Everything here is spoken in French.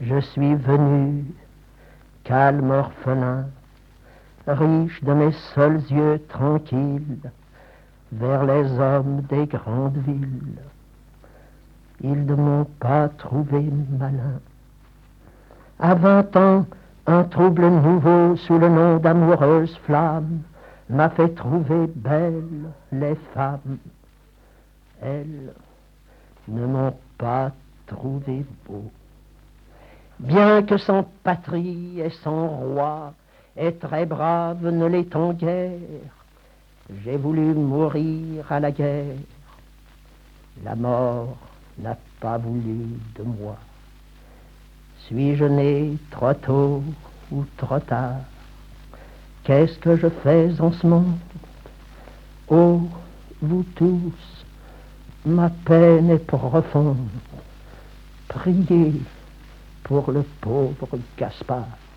Je suis venu, calme orphelin, riche de mes seuls yeux tranquilles, vers les hommes des grandes villes. Ils ne m'ont pas trouvé malin. À 20 ans, un trouble nouveau sous le nom d'amoureuse flamme m'a fait trouver belles les femmes. Elles ne m'ont pas trouvé beau. Bien que sans patrie et sans roi, et très brave ne l'étant guère, j'ai voulu mourir à la guerre. La mort n'a pas voulu de moi. Suis-je né trop tôt ou trop tard? Qu'est-ce que je fais en ce monde? Oh, vous tous, ma peine est profonde. Priez pour le pauvre Gaspard.